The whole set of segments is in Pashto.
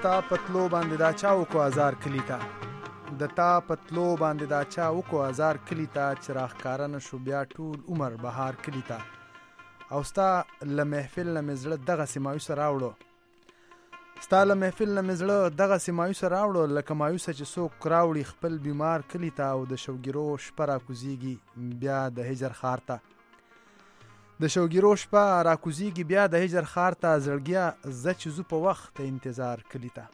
ستا پتلو باندې دا چا وکو آزار کلی تا د تا پتلو باندې دا چا وکو آزار کلی تا چراغ کارن شو بیا ټول عمر بهار کلی تا او ستا له محفل نه مزړه دغه سمایوس راوړو ستا له محفل نه مزړه دغه سمایوس راوړو لکه مایوس چې څوک راوړي خپل بیمار کلی تا او د شوګیرو شپه راکوزیږي بیا د هجر خار ته د شوګیرو شپه راکوزیږي بیا د هجر خار ته زړګیا زه چې زو په وخت انتظار کلی ته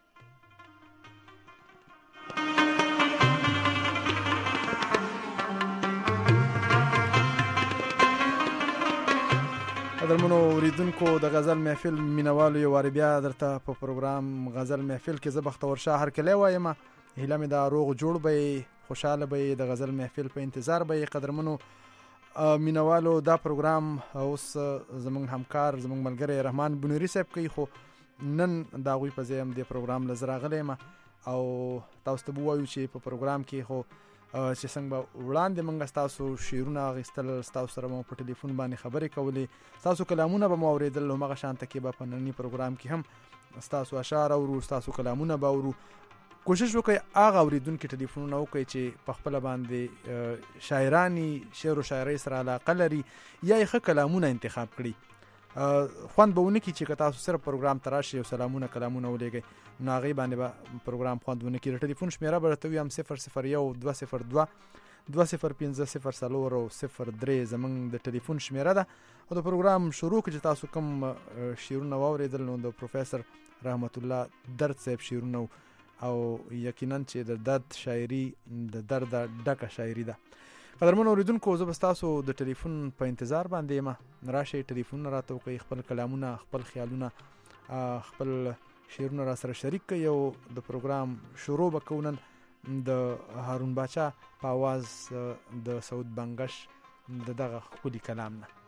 قدرمنو اوریدونکو د غزل محفل مینوالو یو وار بیا درته په پروګرام غزل محفل کې زه بختور شاه هرکلی وایم هیله مې دا روغ جوړ به خوشاله به د غزل محفل په انتظار به قدرمنو مینوالو دا پروګرام اوس زمونږ همکار زمونږ ملګری رحمان بنوري صاحب کوي خو نن دا غوی په ځای هم د پروګرام لزر راغلی یم او تاسو ته به ووایو چې په پروګرام کې خو چې څنګه به وړاندې موږ ستاسو شعرونه اخیستل ستاسو سره مو په ټلیفون باندې خبرې کولې ستاسو کلامونه به مو اورېدل همغه شانته کې به په ننني پروګرام کې هم ستاسو اشعار اورو ستاسو کلامونه به اورو کوشش وکړئ هغه اوریدونکي ټلیفونونه وکړئ چې په خپله باندې شاعرانی شعر و شاعرۍ سره علاقه لري یا یې ښه کلامونه انتخاب کړي خوند به ونه کړي چې که تاسو صرف پروګرام ته راشئ او سلامونه کلامونه ولیږئ نو هغې باندې به پروګرام خوند ونه کړي د ټلیفون شمېره به درته ویم 001 202 205 او 03 زمونږ د ټلیفون شمېره ده او د پروګرام شروع کې چې تاسو کوم شعرونه واورېدل نو د پروفیسر رحمت الله درد صاحب شعرونه او یقینا چې د درد شاعري د درد ډکه شاعري ده قدرمنو اوریدونکو زه به ستاسو د ټلیفون په انتظار باندې یم راشئ ټلیفونونه راته وکړئ خپل کلامونه خپل خیالونه خپل شعرونه را سره شریک کړئ او د پروګرام شروع به کوو نن د هارون باچا په آواز د سعود بنګش د دغه ښکلي کلام نه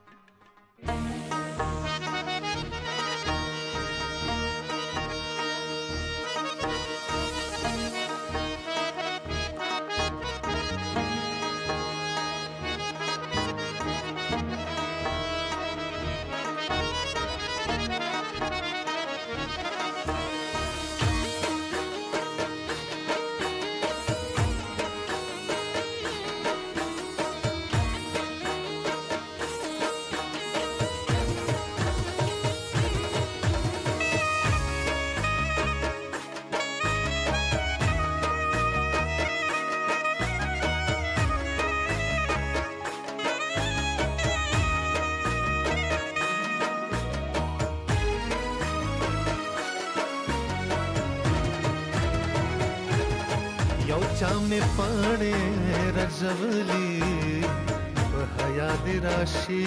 चामे पाणे रजवली हया दे राशि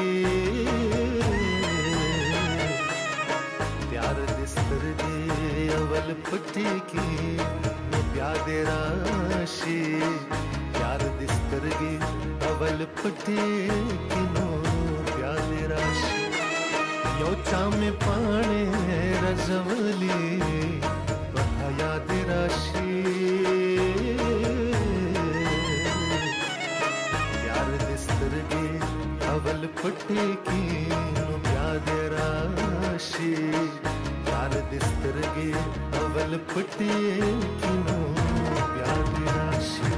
प्यार दिस्तर दे अवल पट्टी की प्यार दे राशि प्यार दिस्तर गे अवल पट्टी की नो प्यार दे राशि यो चामे पाणे रजवली हया दे राशि अवल पट्टी की प्याद राशि प्यार दिस्तर गे अवल पट्टी की प्याद राशि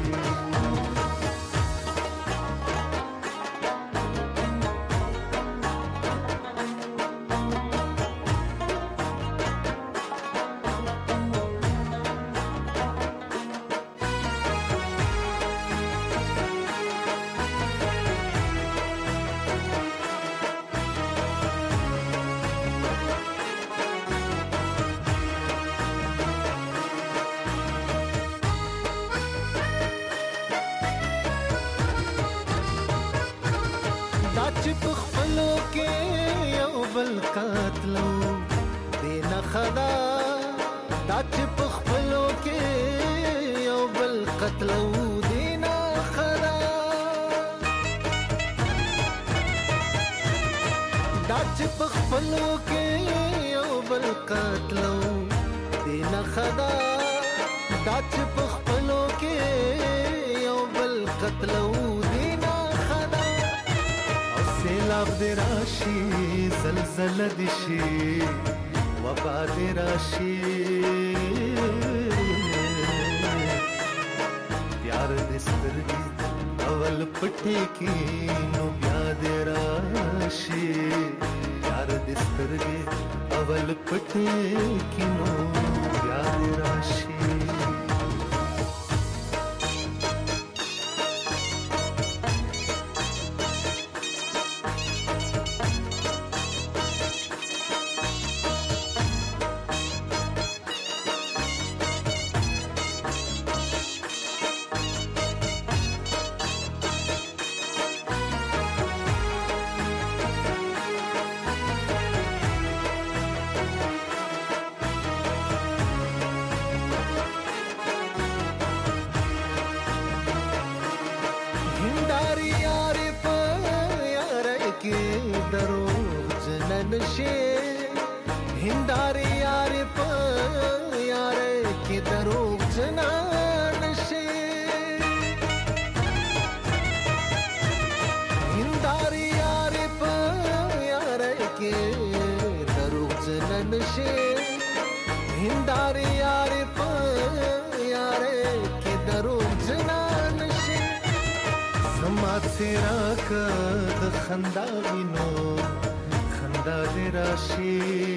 وبا دې راشي پیار دې سترګې اول پټې کې نو بیا دې راشي پیار دې سترګې اول پټې کې نو بیا دې راشي हिंदारे यार प यार के दरोग जनान शे हिंदारे यार प यार के दरोग जनान शे हिंदारे यार प यार के दरोग जनान शे समाज से राक द खंदा विनो खंदा दे राशि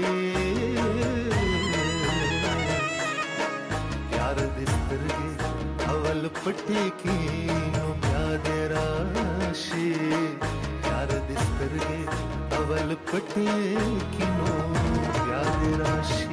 प्यार दे स्तरगे अवल पट्टी की नो प्यार दे राशि प्यार दे स्तरगे अवल पट्टी की नो प्यार दे राशि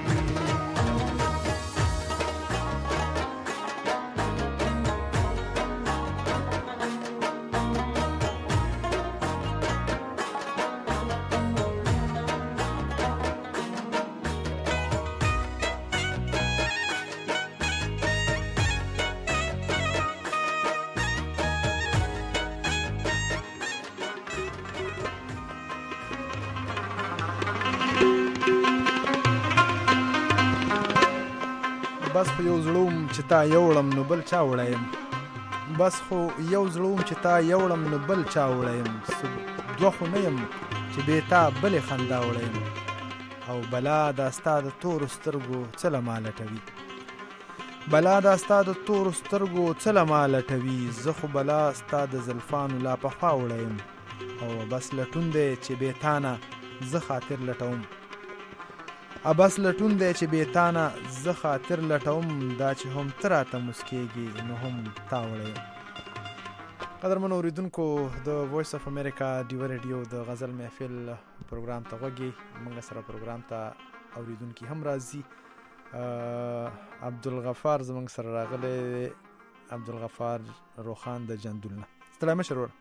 بس خو یو زړوم چې تا یوړم نو بل چا وړایم بس خو یو زړوم چې تا یوړم نو بل چا وړایم دوه خو نه یم چې بې تا بلې خندا وړایم او بلا دا ستا د تورو سترګو څه له ما لټوي بلا دا ستا د تورو سترګو څه له ما لټوي زه خو بلا ستا د زلفانو لا پخوا وړایم او بس لټون دی چې بې تا نه زه خاطر لټوم ابس لټون دی چې بیتانه زه خاطر لټوم دا چې هم ته راته مسکېږي نو هم تا وړی قدرمنو اورېدونکو د وایس اف امریکا ډیوه ریډیو د غزل محفل پروګرام ته غوږی موږ سره پروګرام ته اورېدونکي هم راځي عبدالغفار زموږ سره راغلی عبدالغفار روخان د جندولنه ستړی مشر ور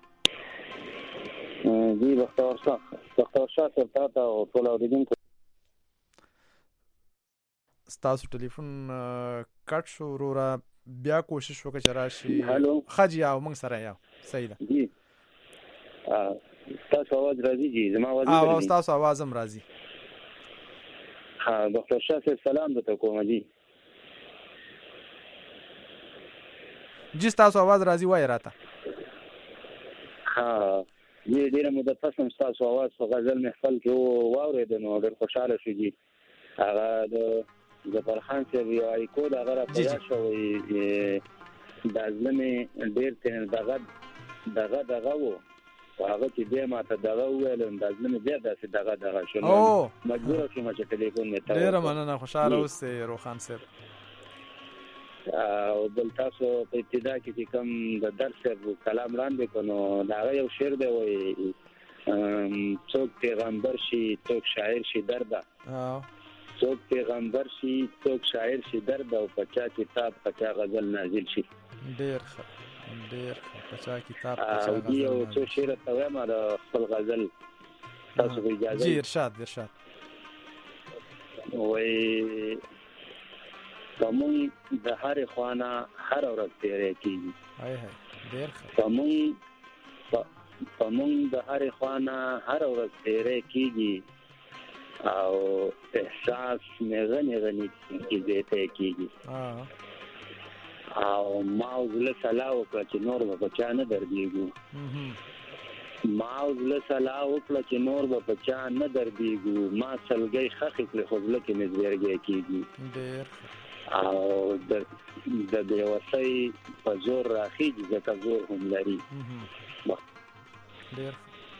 جی بختیار شاه صاحب تا او ټول اورېدونکو ستاسو ټلیفون کټ شو وروره بیا کوشش وکړه چې راشي هالو خجی او موږ سره یو صحیح ده جی تاسو आवाज راځي جی زما आवाज راځي تاسو आवाज هم راځي ها ډاکټر شاه صاحب سلام درته کوم جی جی تاسو आवाज راځي وای راته ها جی ډیره مده پس هم تاسو आवाज په غزل محفل کې واورید نو ډیر خوشاله شو جی هغه د فرخان صاحب یو اړیکو د هغه را پیدا شوی د ازلمې ډېر تن دغه وو هغه چې بیا ماته دغه وویل د ازلمې بیا داسې دغه شو مجبور شوم چې ټلیفون مې تاو ډېره مننه خوشحاله اوسئ روخان صاحب او بل تاسو په ابتدا کې چې کوم د درس کلام وړاندې کړو دا هغه یو شعر دی وایي څوک پیغمبر شي څوک شاعر شي درده څوک پیغمبر شي څوک شاعر شي درد او پچا کتاب پچا غزل نازل شي ډېر پچا کتاب پچا غزل نازل او څو شعر ته وایم د خپل غزل تاسو په اجازه جی ارشاد وای کوم د هر خوانه هر ورځ تیرې کیږي ډېر کوم د هر خوانه هر ورځ تیرې کیږي او احساس مې غني کې زیاته کیږي او ما وزله سلام وکړ چې نور به چا نه درځيږي ما زله سلا وکړه چې نور به په چا نه دردېږو ما سلګۍ خښې کړې خو زړه کې مې زیرګی کېږي ډېر او د بېوسۍ په زور راخېږي ځکه زور هم لري ډېر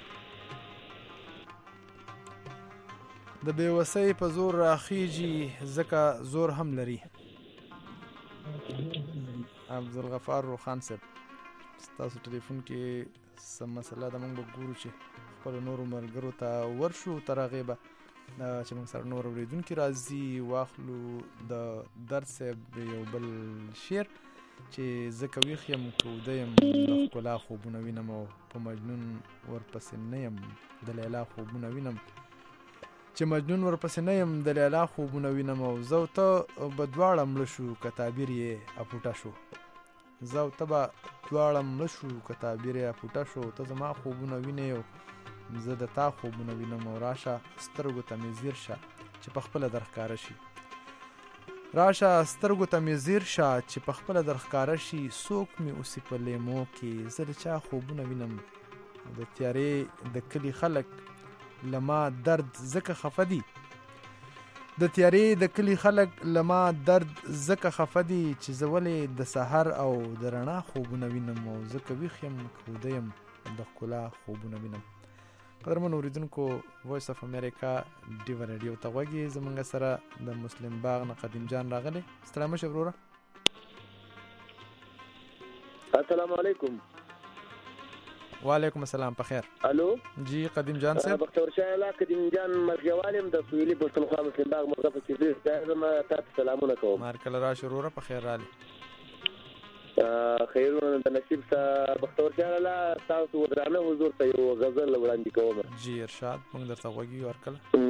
د بېوسۍ په زور راخېږي ځکه زور هم لري. عبدالغفار روخان صاحب ستاسو ټلیفون کې څه مسله ده، موږ به ګورو چې خپلو نورو ملګرو ته ورشو تر هغې به چې موږ سره نور اورېدونکي راځي. واخلو د درد صاحب یو بل شعر چې زه که ویښ یم که وده یم د ښکلا خوبونه وینم او په مجنون ورپسې نه یم د لیلا خوبونه وینم چې مجنون ورپسې نه یم د لیلا خوبونه وینم او زه او ته به دواړه مړه شو که تعبیر یې اپوټه شو زه او ته به دواړه مړه شو که تعبیر یې اپوټه شو ته زما خوبونه وینې او زه د تا خوبونه وینم او راشه سترګو ته مې ځیر شه چې په خپله در ښکاره شي راشه سترګو ته مې ځیر شه چې په خپله در ښکاره شي څوک مې اوسي په لیمو کې زه د چا خوبونه وینم د تیارې د کلي خلک لما درد زکه خفه دي د تیارې د کلي خلک لما درد زکه خفه دي چې زه ولې د سحر او د رڼا خوبونه وینم او زکه ویښ یم که وده یم د ښکلا خوبونه وینم. قدرمن اوریدونکو وایس اف امریکا ډیو رادیو ته غوږی زمونږ سره د مسلم باغ نه قدیم جان راغلی. السلام علیکم وروره. السلام علیکم. وعلیکم السلام. په خیر. الو جی قدیم جان صاحب. بختور شاه الله قدیم جان مرغوالم د سویلی پښتونخوا مسلم باغ مرغه په کې زما تاسو سلامونه کوم. مارکل را شروع په خیر رالی. خیرونه د نصیب سره بختور شاه الله تاسو ودرانه حضور ته یو غزل وړاندې کوم. جی ارشاد موږ درته غوږی ورکل.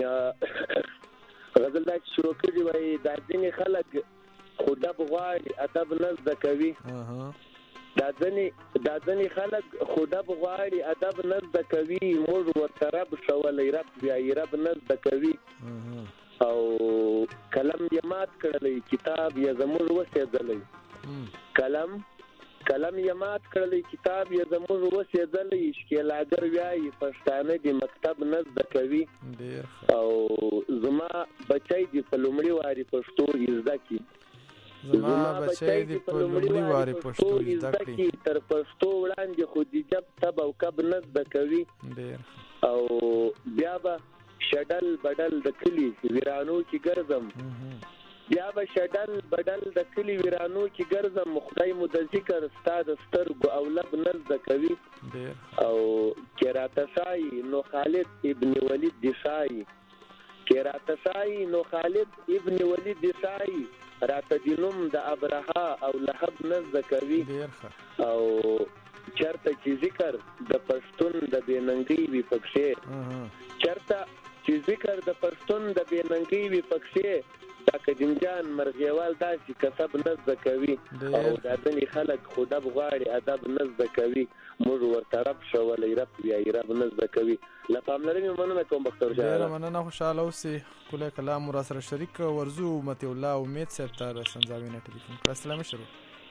غزل دا شروع کړي وای د ځینې خلک خدا بغواړي ادب نه زده کوي. دا ځینې خلک خدا بغواړي ادب نه زده کوي موږ ورته رب شولی رب بیا یې رب نه زده کوي او قلم یې مات کړلی کتاب یې زموږ وسېدلی قلم یې مات کړلی کتاب یې زموږ وسېدلی ښکېلاګر وایي پښتانه دې مکتب نه زده کوي او زما بچی دې په لومړي واري پښتو زده کړي زما بچی دې په لومړي واري پښتو زده کړي تر پښتو وړاندې خو دې جب تب او کب نه زده کوي او بیا به شډل بدل د کلي ویرانو کې ګرځم بیا به شډل بدل د کلي ویرانو کې ګرځم خدای مو د ذکر ستا د سترګو او لب نه زده کوي او کې راته ښایي نو خالد ابن ولید دې ښایي کې راته ښایي نو خالد ابن ولید دې ښایي راته د نوم د ابرها او لهب نه زده کوي او چرته چې ذکر د پښتون د بېننګۍ وي پکښې چرته چې ذکر د پښتون د بېننګۍ وي پکښې دا قدیم جان مرغیوال داسې کسب نه زده کوي او دا ځینې خلک خدا بغواړي ادب نه زده کوي موږ ورته رب شولی رب بیا یې رب نه زده کوي. له پاملرنې مننه کوم بختور شاه. ډېره مننه خوشحاله اوسئ. ښکلی کلام مو راسره شریک ورځو مطیع الله امید صاحب ته د سنځاوي نه ټلیفون کړه. السلام شروع.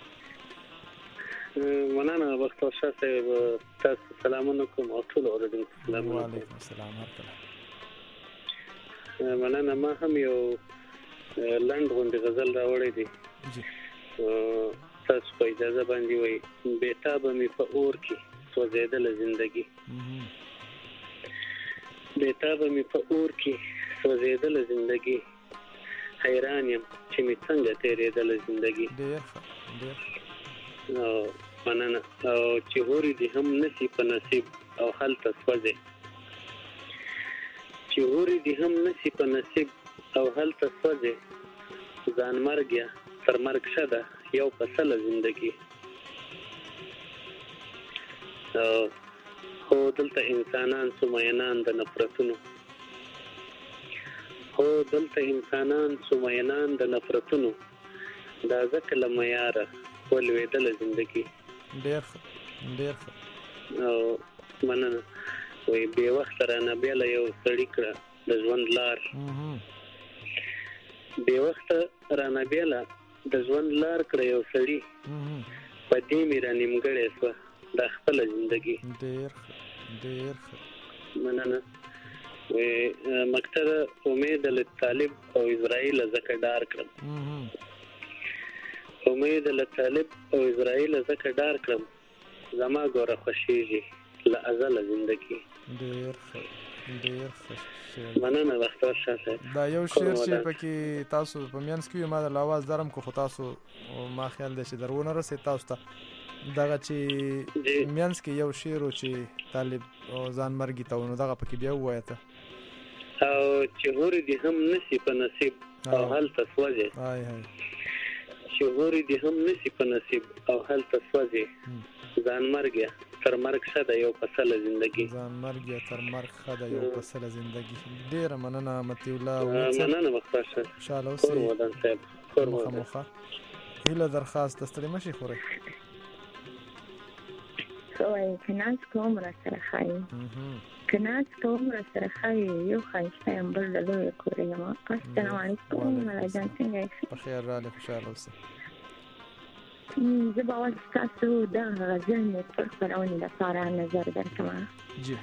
مننه بختور شاه صاحب تاسو سلامونه کوم او ټول اوریدونکو سلامونه. وعلیکم السلام هرکله. مننه ما هم یو لنډ غوندې غزل راوړی دی تاسو په اجازه باندې وایي بېتابه مې په اور کې سوځېدله زندګي بېتابه مې په اور کې سوځېدله زندګي حیران یم چې مې څنګه تېرېدله زندګي مننه او چې هورې دې هم نسی په نصیب او هلته سوځې چې هورې دې هم نسی په نصیب او هلته سوځې ځان مرګ یا تر مرګ ښه ده یو فصله زندګي خو دلته انسانان سمینان د نفرتونو دا ځکه له معیاره ولوېدله زندګي. ډېر ښه او مننه وایي بې وخته رانه بیله یو سړي کړه د ژوند لار بې وخته رانه بیله د ژوند لار کړه یو سړي په دې مې را نیمګړې شوه دا خپله زندګي. ډېر مننه. مقطع امید للطالب او اسرائیل زکه ډار کړم. امید للطالب او اسرائیل زکه ډار کړم. زما ګوره خوشیږي له ازله زندگی. ډېر مننه بختور شاه صاحب. دا یو شعر چې پکې تاسو په مینس کې ما د आवाज درم کو خو تاسو ما خیال دی چې درونه رسې تاسو ته دغه چې مینس کې یو شعر چې طالب ځان مرګي ته نو دغه پکې بیا وایته او چې هوري دي هم نسی په نصیب او هل تسوځي. چې هوري دي هم نسی په نصیب او هل تسوځي. ځان مرګ تر مرګ شته یو فصل زندگی. ځان مرګ تر مرګ شته یو فصل زندگی. ډیر مننه متي الله. مننه مختصر. انشاءالله اوسې ودان صاحب مخه هله درخواست استری مشي خوري. کوي کناس کوم را سره خای. کناس کوم را سره خای یو خایسته ام بل له کورې ما. السلام علیکم ولا جان څنګه یې؟ بخیر را له خوشاله اوسه. زه به اوس تاسو د غزل مې پر خپرونې لپاره نظر درکوم. جی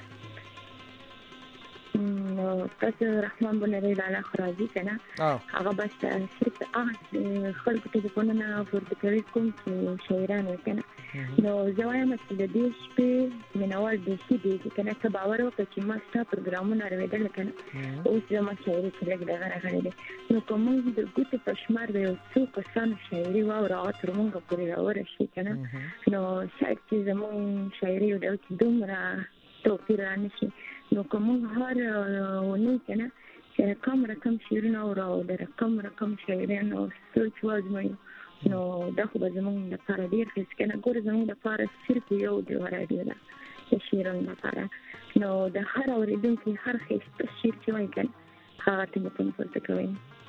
نو تاسو رحمان بن رحیل الله خرازی کنه هغه بس صرف خلکو ته په نن ورته کوي کوم چې شاعران کنه. نو زه وایم چې د دې شپې منوال د شي دي کنه ته باور وکړه چې ما ستا پروګرامونه اورېدل کنه اوس زما شاعري کې لږ دغه راغلي. نو کوم د ګوتې په شمار د یو څو کسانو شاعري واوره او تر موږ پورې راورسي کنه. نو شاید چې زموږ شاعري د دومره توپیر رانشي. نو کوم هر ونه کنه چې رقم شعرونه او د رقم شاعرانو سوچ وازمي. نو دا خو به زموږ لپاره ډېر ښه کنه. ګوره زموږ لپاره صرف یو دی راډیو ده د شعرونو لپاره. نو د هر اورېدونکي هر ښایسته شعر چې وایي کنه هغه ټلیفون پورته کوئ.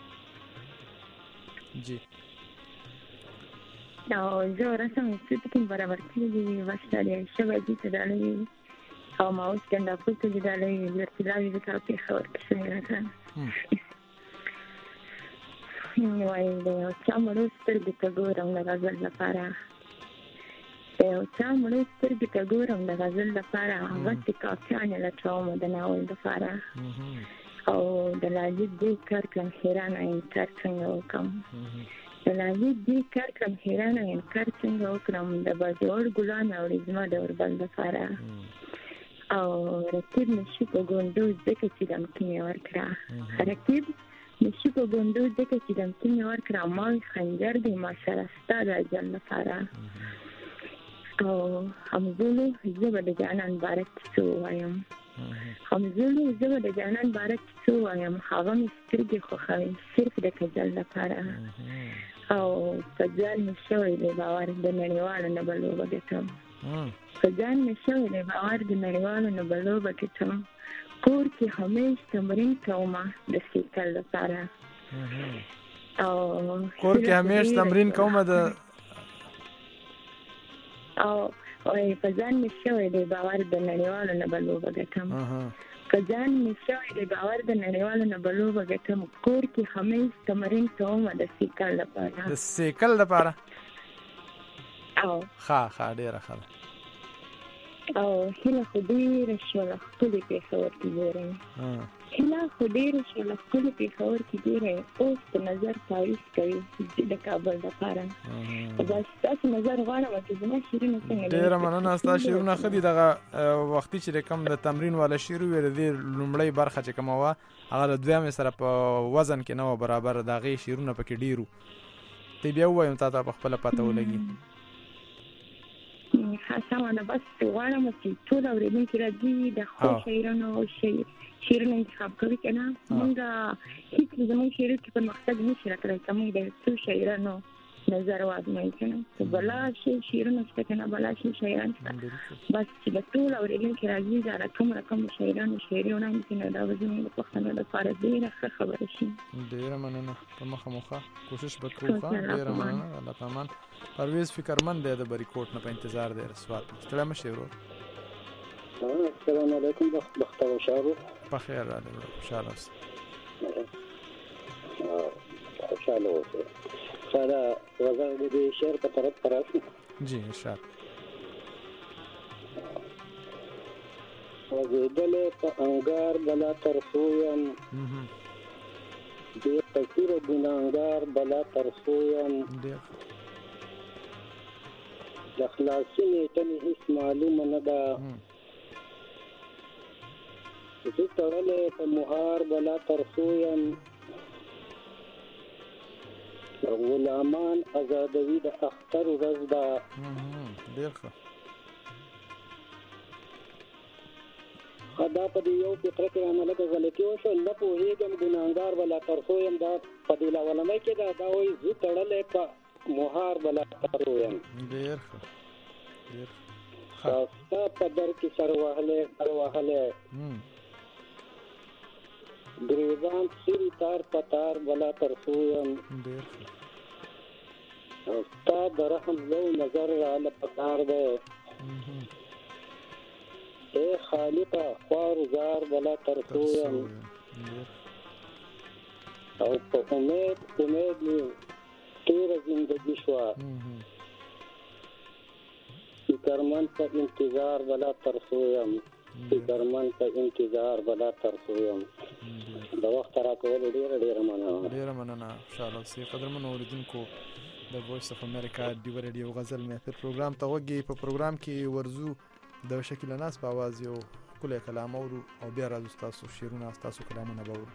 جی نو زه رسم سپکین برابر کړي واشتالي شوه دي ته ډالۍ او ما اوس کنده پورته دي ډالۍ ورتلاوي د کاپي خبر کښې راځه. وای د یو چا مړو سترګې ته ګورم د غزل لپاره. د یو چا مړو سترګې ته ګورم د غزل لپاره. غټې کاپیانې لټوم د ناول لپاره. او د لالي دې کار کړم حیرانه انکار څنګه وکړم. د لالي دې کار کړم حیرانه انکار څنګه وکړم. د بازوړ ګلان اوړي زما د اوربل لپاره. او رقیب نشي په ګوندو ځکه چې دمکې مې ورکړه. رقیب نشي په ګوندو ځکه چې دمکې مې ورکړه. ما خنجر دی ماشاءالله ستا د اجل لپاره. او همزولو زه به د جانان باره کیسې ووایم. همزولو زه به د جانان باره کیسې ووایم. هغه مې سترګې خوښوي صرف د کجل لپاره. او په ځان مې شوی دی باور د نړیوالو نه به لوبه ګټم. په ځان مې شوی دی باور د نړیوالو نه به لوبه ګټم. کور کې همیش تمرین کومه د سیکل لپاره. او کور کې همیش تمرین کومه د او په ځان مې شوی دی باور د نړیوالو نه به لوبه ګټم. په ځان مې شوی دی باور د نړیوالو نه به لوبه ګټم. کور کې همیش تمرین کومه د سیکل لپاره. د سیکل لپاره او ښه ډېره ښه ده. او هیله خو ډېره شوله ښکلې پېښور کې ګورئ. هیله خو ډېره شوله ښکلې پېښور کې ګورئ. اوس په نظر تعریف کوي د کابل لپاره. بس ستاسو نظر غواړم چې زما شعرونه څنګه دي. ډېره مننه ستا شعرونه ښه دي. دغه وختي چې کوم د تمرین والا شعر وې د دې لومړۍ برخه چې کومه وه هغه د دویمې سره په وزن کې نه وه برابر. د هغې شعرونه پکې ډېر وو. ته بیا ووایم تا ته په خپله پته ولګي. سمه ده. بس غواړم چې ټول اورېدونکي راځي د ښو شاعرانو شعرونه انتخاب کوي که نه. موږ هېڅ زموږ شعرو کې پرمختګ نشي راکړی که موږ د څو شاعرانو نظر وازمایي که نه. که بلا شي شعرونه شته که نه بلا شي شاعران شته. بس چې د ټول اورېدونکي راځي دا رقم شاعرانو شعري وړاندې کړي نو دا به زموږ د پښتنو لپاره ډېره ښه خبره شي. ډېره مننه. په مخه موخه کوشش به کوو. ډېره مننه. الله پامان. پرویز فکرمند دی د بریکوټ نه په انتظار دی رسوات. ستړی مه شې ورور. السلام علیکم بختور شاه. بخیر راغلی ورور. خوشحاله اوسه. خوشحاله اوسه. دا غزل د شعر په طرف راشي. جی ارشاد. غزیدلې په انګار بلا ترسویم دې قصور ګناهګار بلا ترسویم د خلاصي نیټه مې هیڅ معلومه نه ده زه تړلې په مهار بلا ترسویم غلامان ازادوي د اختر ورځ ده ډېر ښه دا په دې یو فکر کې رانه لکه غلطي وشو نه پوهېږم ګناهګار بلا ترسویم دا په دې لاولنۍ کې دا وایي زه تړلی په مهار بلا ترسویم ډېر ښه ستا په در کې سر وهلی گریبان سری تار پتار بلا ترسویم ستا د رحم یو نظر راله پکار دی اے خالقه خوارزار بلا ترسویم او په امید می تیره زندگی شوه فکرمند په انتظار بلا ترسویم فکرمند په انتظار بلا ترسویم د وخت راکول ډیره مننه شاله سي قدرمن اوریدونکو د وایس اف امریکا دی ریډیو غزل محفل پروګرام ته وګي په پروګرام کې ورزو د شکل ناس په आवाज یو کله کلام اورو او بیا راځو تاسو شیرونه تاسو کلامونه باور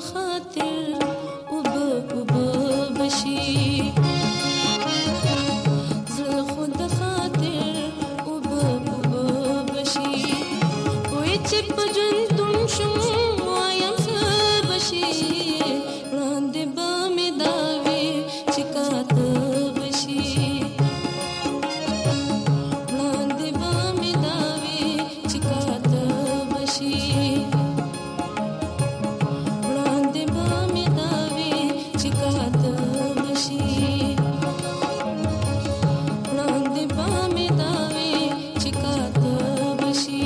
خاطر وب بشي زړه خو د خاطر وب بشي وای چې په ژوند تم شم وایم څه بشي وړاندې به مې دا وي چې کاته بشي وړاندې به مې دا وي چې کاته بشي وړاندې به مې دا وي چې کاته بشي وړاندې به مې دا وي چې کاته بشي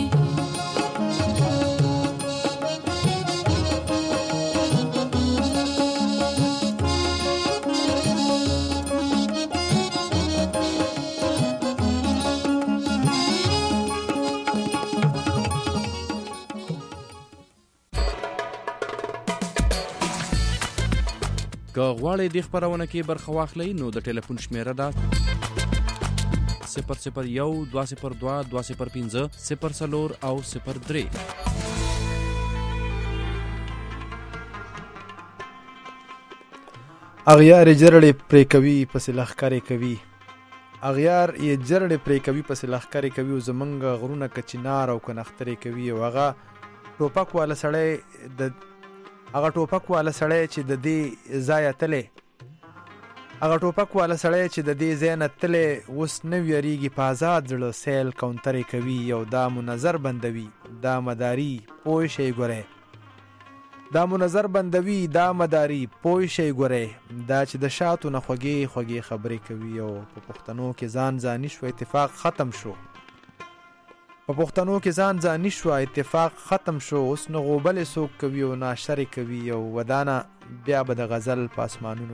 که غواړئ د خبرونه کې برخه واخلئ نو د ټلیفون شمیره ده 001 202 205 04 او 03. اغیار جرړې پرې کوي پسې لښکرې کوي اغیار یې جرړې پرې کوي پسې لښکرې کوي او زمونږ غرونه که چنار او که نخترې کوي او هغه ټوپک والا سړی چې د دې ځایه تللی هغه ټوپک والا سړی چې د دې ځای نه تللی اوس نه ویریږي په آزاد زړه سیل کونترې کوي او دا منظر بندوي دا مداري پوه شئ ګورئ دا منظر بندوي دا مداري پوه شئ ګورئ دا چې د شاتو نه خوږې خوږې خبرې کوي او په پښتنو کې ځان ځاني شو اتفاق ختم شو اوس نه غوبلې څوک کوي او ناشرې کوي او ودانه بیا به د غزل په اسمانونو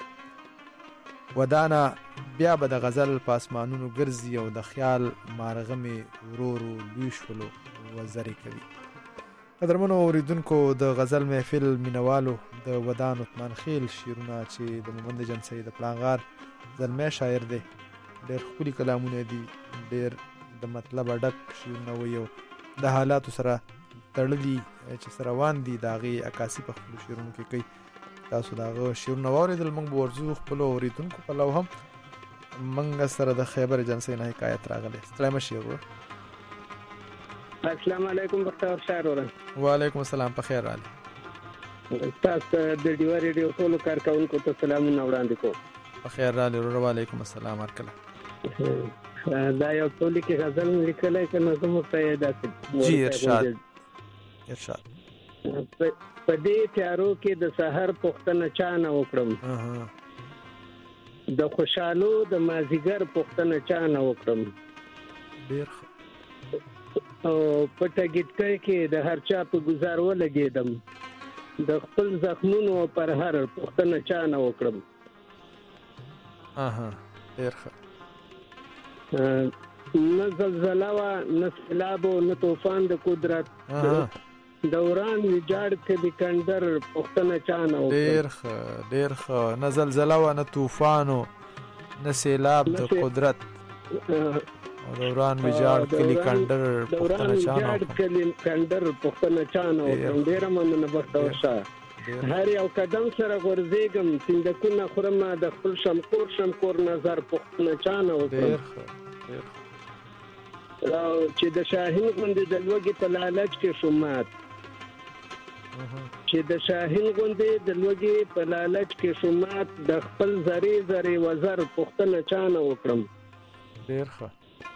ګرځي او د خیال مارغمې ورو ورو لوی شولو وزرې کوي. قدرمنو اوریدونکو د غزل محفل مینوالو د ودان عثمان خیل شعرونه چې د مومند جنسي د پلانغار زلمی شاعر دی ډېر ښکلي کلامونه دي ډېر د مطلب ډک شعرونه وایي او د حالاتو سره تړلي چې سره روان دي د هغې عکاسي په خپلو شعرونو کې کوي. تاسو د هغه شعرونه واورېدل موږ به ورځو خپلو اورېدونکو پلو هم موږ سره د خیبر ایجنسۍ نه حکایت راغلی. ستړی مه شئ ورور. السلام علیکم بختور شاه وروره. وعلیکم السلام په خیر راغلی. تاسو د ډیوا ریډیو ټولو کارکوونکو ته سلامونه وړاندې کوم. په خیر راغلی ورور. وعلیکم السلام هرکله. دا یو ټولي کې غزل لیکلی که نظم ورته یې داسې جی ارشاد په دې تیارو کې د سحر پوښتنه چا نه وکړم د خوشحالو د مازدیګر پوښتنه چا نه وکړم او پټه ګیټکۍ کې د هر چا په ګزار ولګېدم د خپل زخمونو پر هر پوښتنه چا نه وکړم. ډېر ښه. نه زلزله وه نه سیلاب و نه طوفان د قدرت دوران ویجاړ کړي کندر پوښتنه چا نه وکړم. ډېر ښه. نه زلزله وه نه طوفان و نه سیلاب د قدرت دوران ویجاړ کړي کندر پوښتنه چا نه وکړم. ډېره مننه بختور شاه. هر یو قدم سره غورځېږم سیندکونه خورم د خپل شمکور نظر پوښتنه چا نه وکړم. چې د شاهین غوندې د لوږې په لالچ کې شومات د خپل زرې وزر پوښتنه چا نه وکړم. ډېر ښه.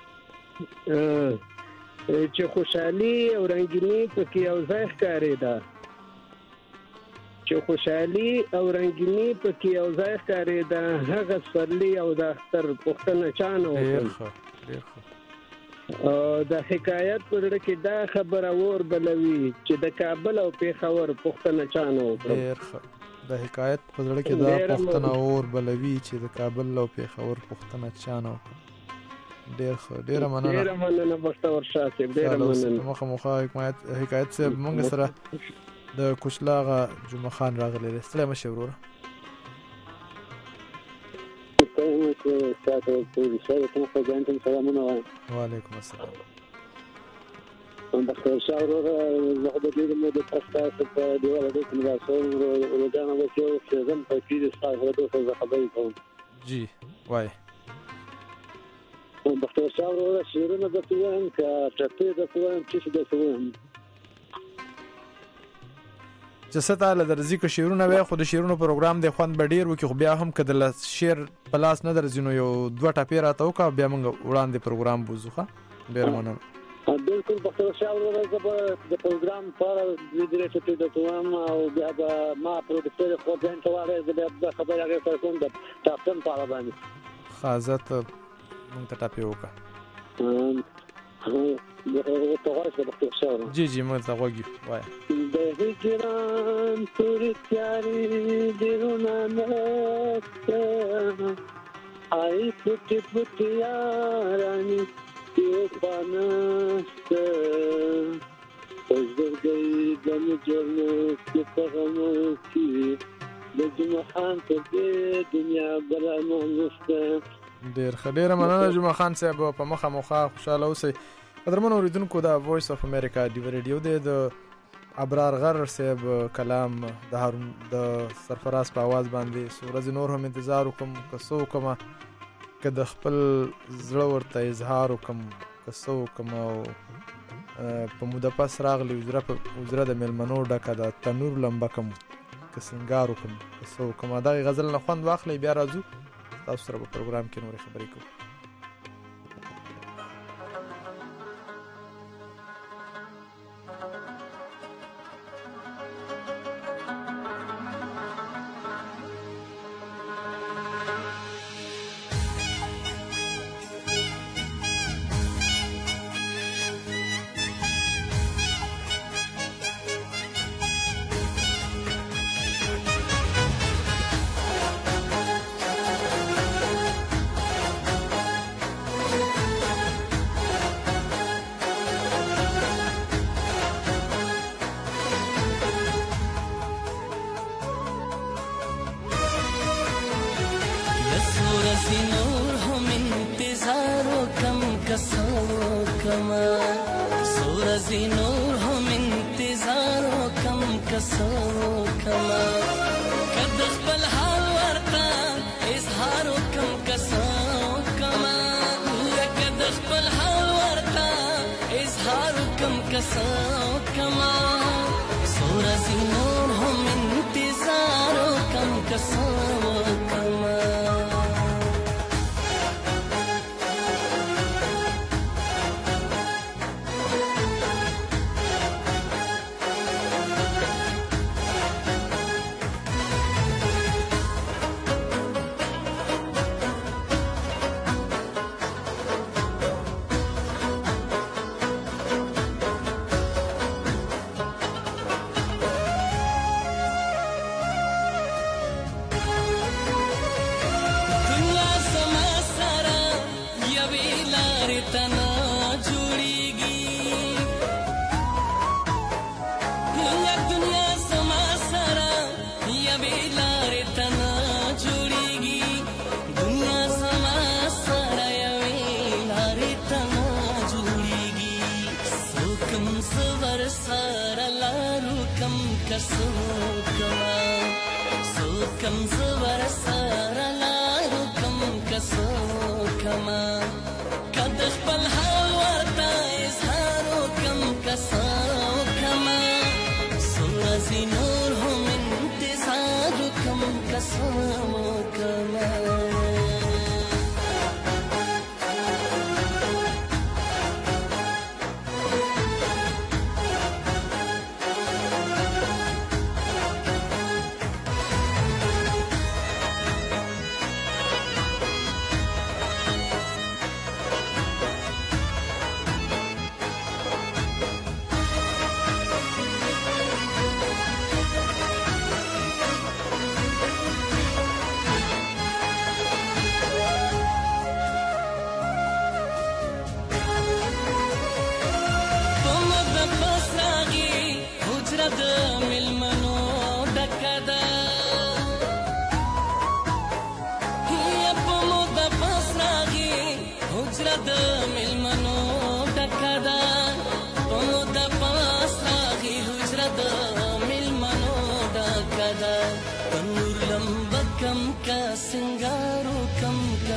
چې خوشحالي او رنګیني پکې یو ځای ښکارېده هغه سپرلي او د اختر پوښتنه چا نه وکړم. د حکایت په زړه کې دا خبره اور بلوي چې د کابل او پېښور پوښتنه چا نه وکړم. د حکایت په زړه کې دا پوښتنه اور بلوي چې د کابل او پېښور پوښتنه چا نه وکړم. ډېر ښه. ډېره مننه بختور شاه صاحب. ډېره مننه. مخه حکایت صاحب موږ سره د کوچلاغه جمعه خان راغلی دی. ستړی مه شې وروره. وعلیکم السلام. بخیر شاه وروره زه د دې موده تاسو په دیواله د کنګاسون ورودانه وکړو چې زم په کې ستاسو د دوه خبرې کوم جی وای بخیر شاه وروره شیرونه د توان کا ټپې د توان چې د توان جسد له درځي که شیرونه وای خو د شیرونو پروګرام د خوند بډیر وکي خو بیا هم کده شیر پلاس نه درځینو یو دوه ټپې راته وکا بیا موږ وړاندې پروګرام بوزوخه ډیر مننه بالکل بخیر شاه وروره د پروګرام پر دې چې د توان او بیا ما پروډوسر خو ځان ته وایي د خبرې هغه سره کوم د تاسو په اړه باندې خازت موږ ته ټاپې وکا جی جی موږ ته وګي وای د هجران تورې تیارې دیرونه نسته آی پټې پټې یارانې یو پانسته اوزدرګۍ د مجرمو کې پغمو کې د جمعه خان په دې دنیا بله نسته ډیر خبره مننه جمعه خان صاحب په مخه خوشاله اوسئ قدرمن اوریدونکو دا وایس اف امریکا دی ریډیو د ابرار غر صاحب کلام د هارون د سرفراز په आवाज باندې سورز نور هم انتظار وکم کسو کما کده خپل زړه ورته اظهار وکم کسو کما په موده پس راغلی وزره د ملمنو ډکه د تنور لمبه کم کسنګار وکم کسو کما دا غزل نه خوند واخلې بیا راځو تاسو سره په پروګرام کې نور خبرې کوو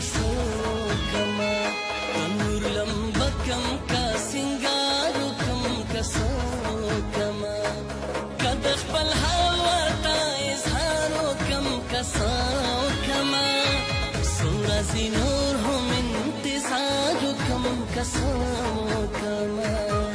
کسو کما تنور لمبا کم کا سنگارو کم کسو کما کد خپل هوا تا اظهارو کم کسو کما سورزی نور هم انتظارو کم کسو کما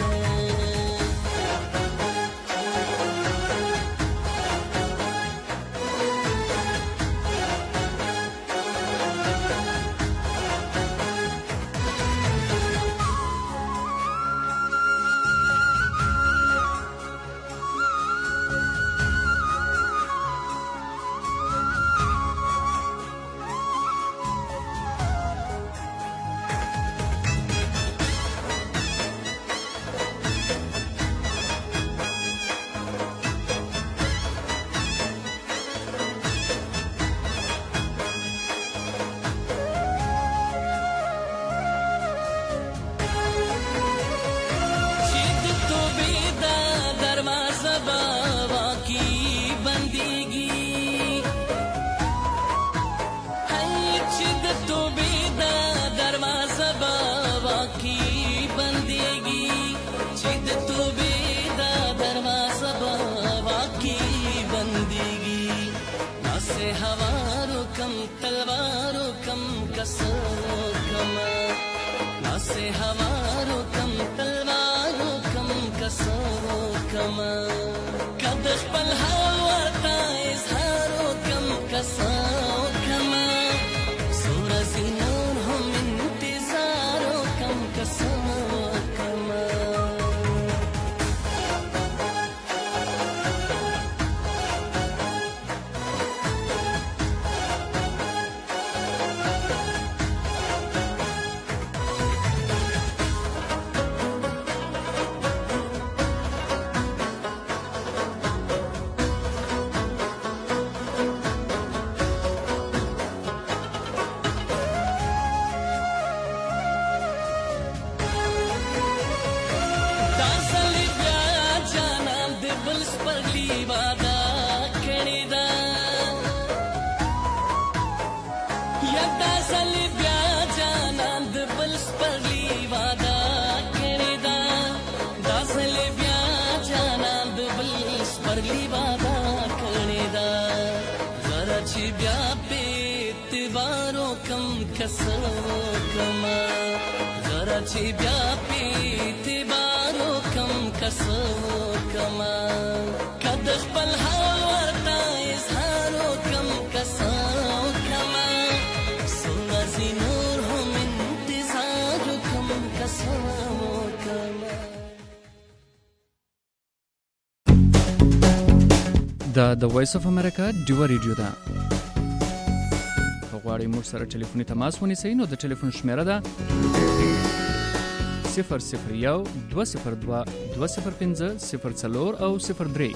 د وایس اف امریکا ډیو ریډیو ده. غواړئ موږ سره ټلیفوني تماس ونیسئ نو د ټلیفون شمیره ده 001 202 205 04 او 03.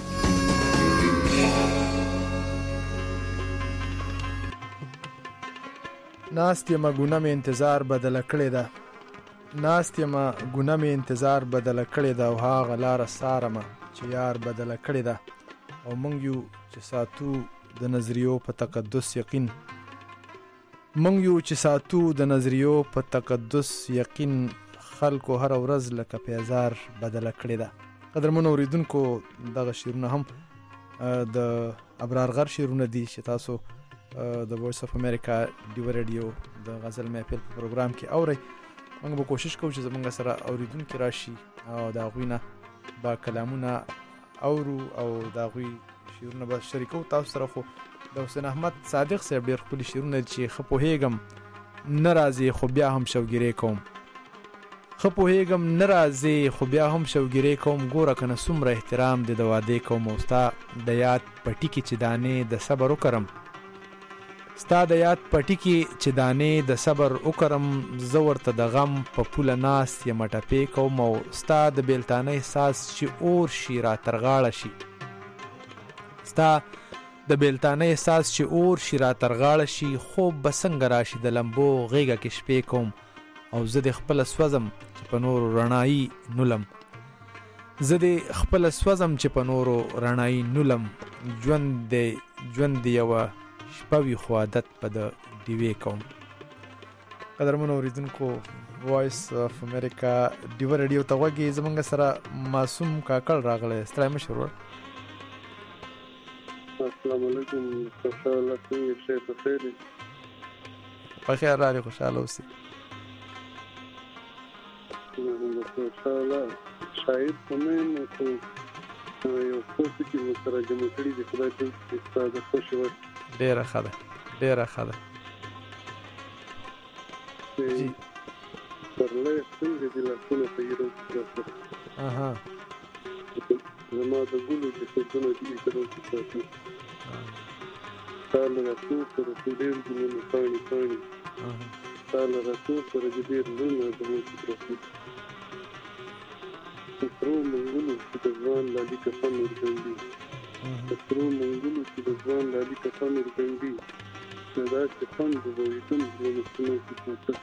ناست یمه ګونه مې انتظار بدله کړې ده او هغه لاره څارمه چې یار بدله کړې ده او موږ یو چې ساتو د نظریو په تقدس یقین خلکو هر ورځ لکه پیزار بدله کړې ده. قدرمنو اوریدونکو دغه شعرونه هم د ابرار غر شعرونه دي چې تاسو د وایس اف امریکا ډیو ریډیو د غزل محفل په پروګرام کې اورئ. موږ به کوشش کوو چې زموږ سره اوریدونکي راشي او د هغوی نه با کلامونه اورو او د هغوی شعرونه به شریکو تاسو سره. خو د حسین احمد صادق صاحب ډېر ښکلي شعرونه چې ښه پوهېږم نه راځې خو بیا هم شوګیرې کوم ګوره که نه څومره احترام دې د وادې کوم او ستا د یاد پټي کې چې دانې د صبر وکرم زه ورته د غم په پوله ناست یم ټپې کوم او ستا د بیلتانه احساس چې اور شي را ترغاړه شي خوب به څنګه راشي د لمبو غېږه کې شپې کوم او زه د خپله سوځم چې په نورو رڼایي نولم ژوند دی یوه شپه وي خو عادت په د ډیوې کوم قدرمن اوریدونکو وایس اف امریکا ډیو رادیو ته وګورئ زمونږ سره معصوم کاکړ راغلی ستړی مشر السلام علیکم خوشاله څنګه شئ په خیر په خیر راغلی خوشاله اوسئ خوشاله شاید کومه نو یو څه چې مترجمه کړي دي خدای دې ستاسو خوشي وي ډیره ښه ده جی پرله څنګه دي لاسونه په یو ځای اها زما د ګلو چې څنګه دي ترو تاسو تعالی رسول سره ډېر ګلونه پاڼې تعالی رسول سره ډېر لونه د موږ پروفیت ترو منګلو چې د ځوان لالي کفن ورګندي ترو منګلو چې د ځوان لالي کفن ورګندي دا چې فن د ویتون د مسلمانانو کې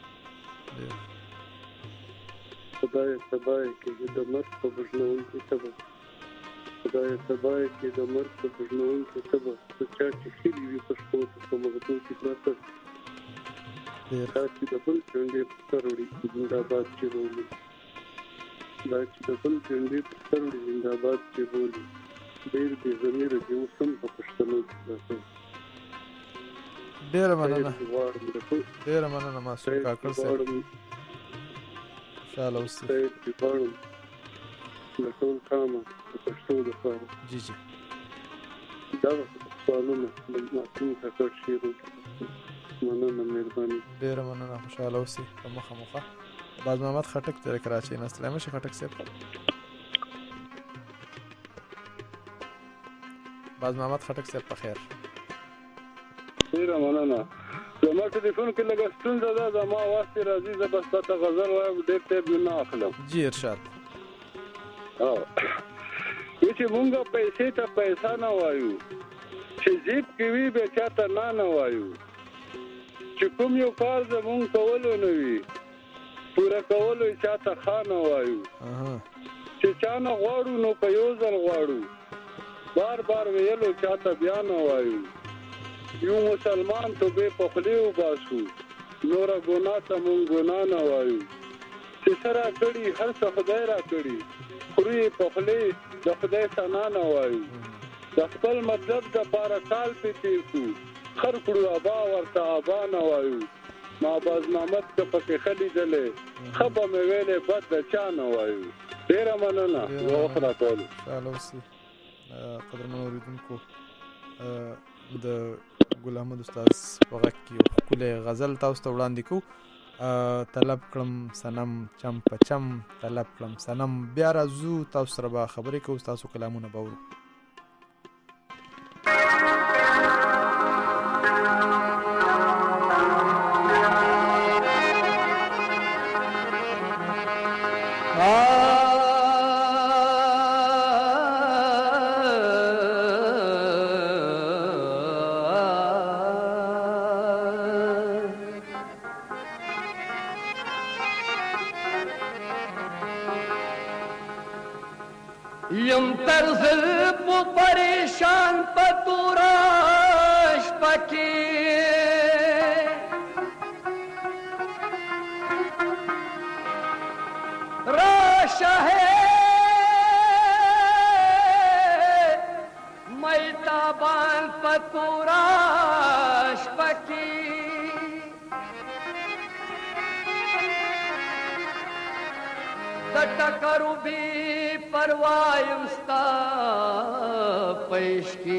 خدای سبای کې د مرګ په بجنون کې سبب خدای سبای کې د مرګ په بجنون کې سبب چې خېلی وي په شپو په مغزو کې پراته دا چې د بل څنګه پروړي زنده‌باد چې وولي دا چې د بل څنګه پروړي زنده‌باد چې وولي ډېر دې زمير دې وسم په پښتنو کې پراته ډیره مننه معصوم کاکړ صاحب شاله اوسئ لټول کامه پښتو د فارم جی دا سوالونه د معصوم کاکړ شعر مننه مهرباني ډیره مننه خوشاله اوسئ په مخه باز محمد خټک تر کراچۍ نه سلام شي خټک صاحب باز محمد خټک صاحب په خیر ډیره مننه زما ټلیفون کې لږه ستونزه ده زما واسطه راځي زه بس تاسو غزل وایم ډېر ټیپ نه اخلم جی ارشاد چې مونږه پیسې ته پیسې نه وایو چې جیب کې وي به چاته نه وایو چې کوم یو کار زمونږ کولو نه وي پوره کولو چاته خانه وایو چې چا نه غواړو نو په یو ځل غواړو بار ویلو چاته بیا نه وایو یو مسلمان ته به په خلیو باسو نور ګناه ته مونږ ګناه نه وایو چې سره کړي هر څه خدای را کړي خوري په خلی د خدای ثنا نه وایو د خپل مطلب د پاره کال پېتی کو خر کړو ابا ورته ابا نه وایو ما باز محمد ته پکې خلی دلې خبه مې ویلې بد د چا نه وایو ډیره مننه یو خبره کول شالوسی قدرمن اوریدونکو د ګل احمد استاد په غږ کې ښکلی غزل تاسو ته وړاندې کوو طلب کړم صنم چم په چم طلب کړم صنم بیا راځو تاسو سره به خبرې کوو تاسو کلامونه به اورو یم ترزل پو پریشان پتوراش پکی راشا ہے میتابان پتوراش پکی دٹکرو بھی پروایم ستا پیش کی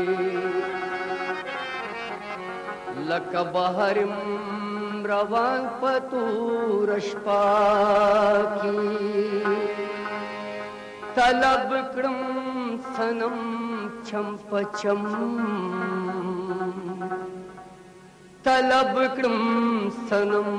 لک بحرم روان پتورش پاکی طلب کرم سنم چم پچم طلب کرم سنم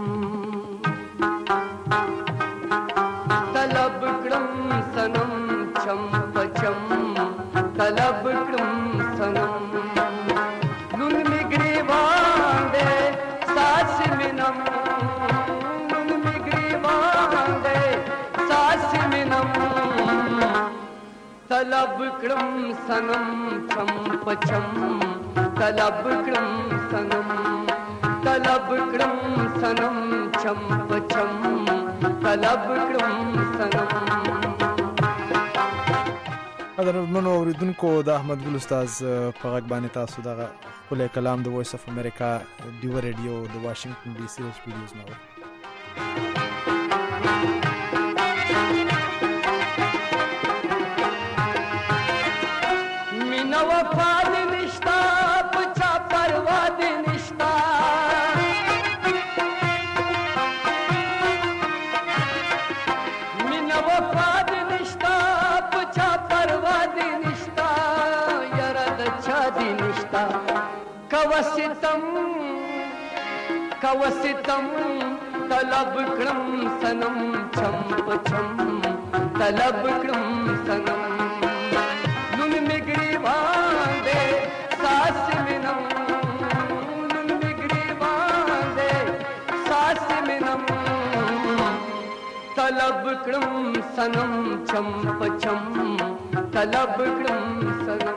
طلب کرم سنم چم پچم طلب کرم سنم لون می گریوان دے ساس منم لون می گریوان دے ساس منم طلب کرم سنم چم پچم طلب کرم سنم طلب کړم سنم چم پچم طلب کړم سنم. قدرمنو اوریدونکو د احمد ګل استاد په غږ باندې تاسو دغه خپل کلام د وایس اف امریکا ډیو ریډیو د واشنگټن ډي سي سټوډیوز نه مینا وفا دې نشتا پچا پروا دې نشتا مینا وفا دې نشتا پچا پروا دې نشتا یاره د چا دې نشتا کوستم طلب کړم سنم چم پچم طلب کړم سنم نن میګری باندې ساس مینم نن میګری باندې ساس مینم طلب کړم سنم چم پچم طلب کړم سنم.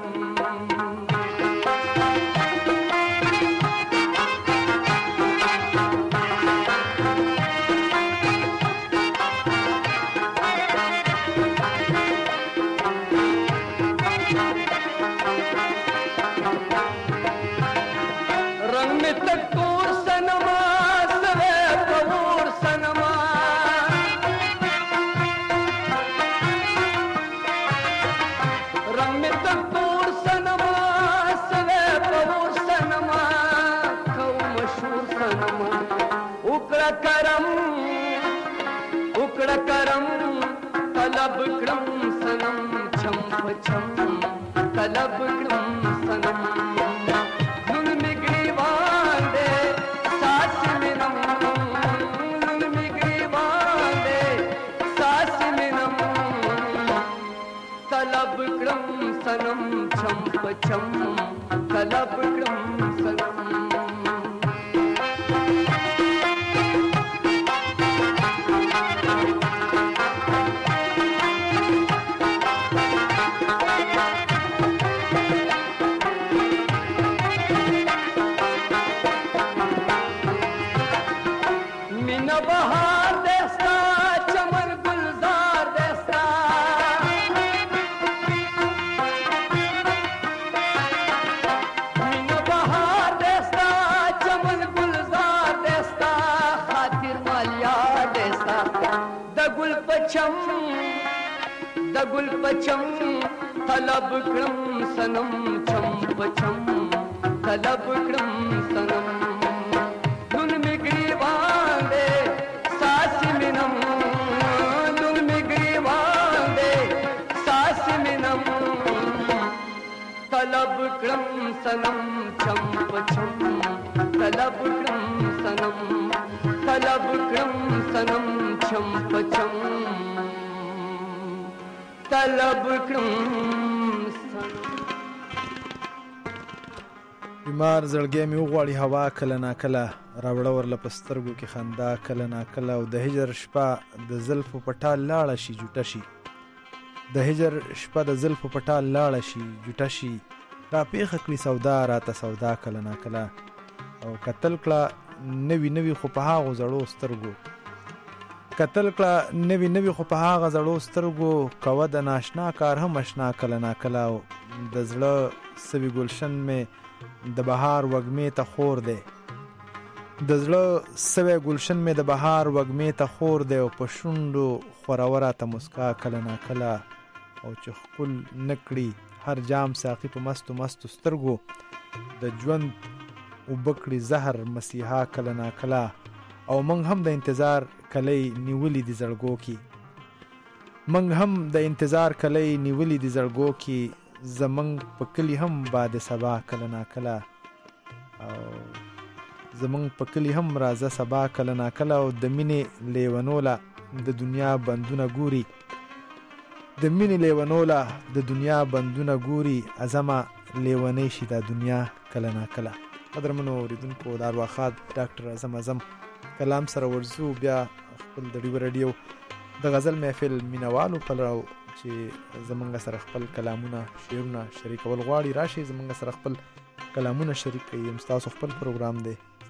طلب کړم سنم چم پچم طلب کړم سنم نن میګری باندې ساس مینم نن میګری باندې ساس مینم طلب کړم سنم چم پچم طلب کړم سنم. د ګل پچم طلب کړم سنم چم پچم طلب کړم سنم نن میګری باندې ساس مینم نن میګری باندې ساس مینم طلب کړم سنم چم پچم طلب کړم سنم طلب کړم سنم چم پچم طلب کړم. بیمار زړګی مې وغواړي هوا کله ناکله راوړه ورله په سترګو کې خندا کله ناکله او د هجر شپه د زلفو په ټال لاړه شي جوټه شي د هجر شپه د زلفو په ټال لاړه شي جوټه شي را پیښه کړي سودا راته سودا کله ناکله او کتل کړه نوي خو په هغو زړو سترګو کتل کړه نوي خو په هغه زړو سترګو کوه د ناشنا کار هم اشنا کله ناکله او د زړه سوي ګلشن مې د بهار وږمې ته خور دی د زړه سوي ګلشن مې د بهار وږمې ته خور دی او په شونډو خوروه راته مسکا کله ناکله او چې ښکل نه کړي هر جام ساقي په مستو سترګو د ژوند اوبه کړي زهر مسیحا کله ناکله او موږ هم د انتظار کلی نیولی دی زړګو کې موږ هم د انتظار کلی نیولی دی زړګو کې زمنګ په کلی هم باد سبا کله ناکله او زمنګ په کلی هم راځه سبا کله ناکله او د مینې لیونوله د دنیا بندونه ګوري د مینې لیونوله د دنیا بندونه ګوري ازمه لیونی شي دا دنیا کله ناکله. قدرمنو اوریدونکو د ارواښاد ډاکټر اعظم کلام سره ورځو بیا خپل د ډیو ریډیو د غزل محفل مینوالو پلو چې زمونږ سره خپل کلامونه شعرونه شریکول غواړي راشي زمونږ سره خپل کلامونه شریک کړي. تاسو خپل پروګرام دی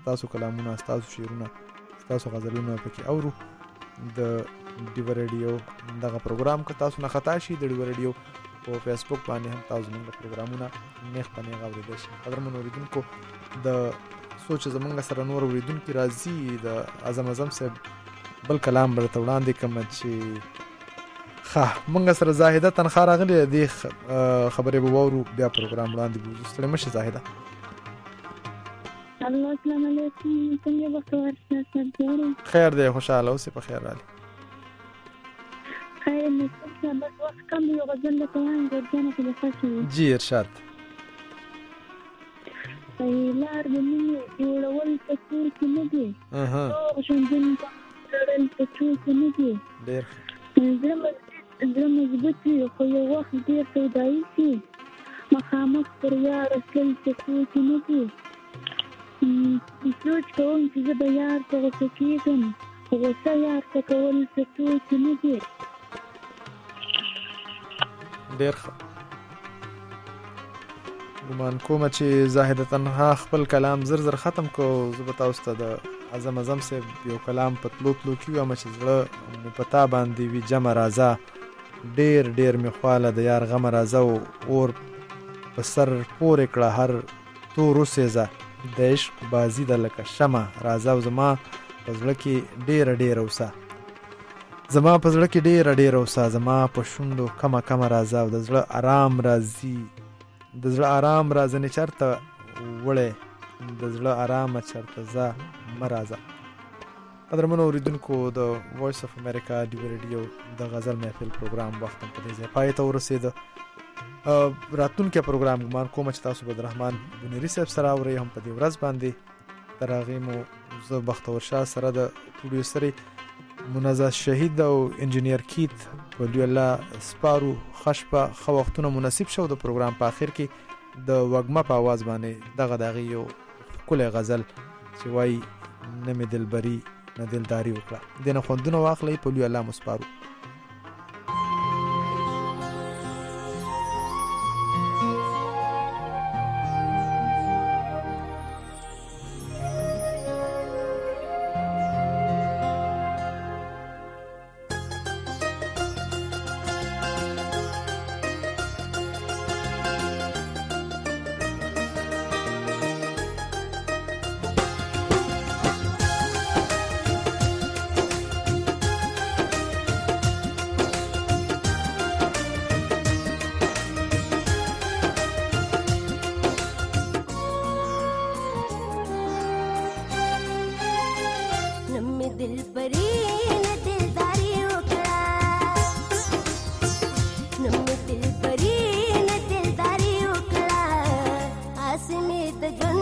تاسو کلامونه تاسو شعرونه تاسو غزلونه پکې اورو د ډیو رادیو دغه پروګرام که تاسو نه خطا شي د ډیو رادیو په فیسبوک باندې هم تاسو موږ پروګرامونه نیغ په نیغ اورېدای شئ. قدرمنو اوریدونکو د سوچ زمونږ سره نور اوریدونکي راځي د اعظم صاحب بل کلام برته وړاندې کوم چې موږ سره زاهده تنخوا راغلې دې خبرې به واورو بیا پروګرام وړاندې بوځو. ستړې مشه زاهده. السلام علیکم. څنګه بخیر؟ خیر دی خوشاله اوسې په خیر رالی. خیر نصیب بس وخت کم یو غزل لکه وایم ګرځنه کې لخوا جی ارشاد. لار د مینې جوړول په کور کې نه دي روغ ژوندون تړل په څو کې نه دي. زړه مضبوط وي خو یو وخت ډېر سودایي شي مخامخ پر یار تلل په څو کې نه دي. سوچ کوم چې زه به یار ته غوسه کېږم خو غوسه یار ته کول په څو کې نه دي. ډېر ښه. ګمان کوم چې زاهده تنها خپل کلام زر ختم کو. زه به تاسو ته د اعظم صاحب یو کلام په تلو کې وایم چې زړه مې په تا باندې وي جمع راځه ډېر ډېر مې خواله د یار غم راځه اور په سر پورې کړه هر تور وسېځه د عشق بازي ده لکه شمع راځه او زما په زړه کې ډېره ډېره اوسه زما په زړه کې ډېره ډېره اوسه زما په شونډو کمه کمه راځه او د زړه آرام راځي د زړه آرام راځنې چرته وړې د زړه آرامه چرته ځه مه راځه. قدرمنو اوریدونکو د وایس اف امریکا ډیو رادیو د غزل محفل پروګرام وخت په دې ځای پای ته ورسېده. راتلونکی پروګرام ګمان کوم چې تاسو بدرحمان بنيري صاحب سره اورئ هم په دې ورځ باندې تر هغې مو زه بختور شاه سره د پروډیوسري منزه شهید او انجینیر کیت ولی الله سپارو خشپه خو وختونه مناسب شو. د پروګرام په اخر کې د وګمه په आवाज باندې دغه یو کله غزل چې وای نه مې دلبري نه دلداري وکړه دنه خوندونه واخلې په ولی الله مسپارو. the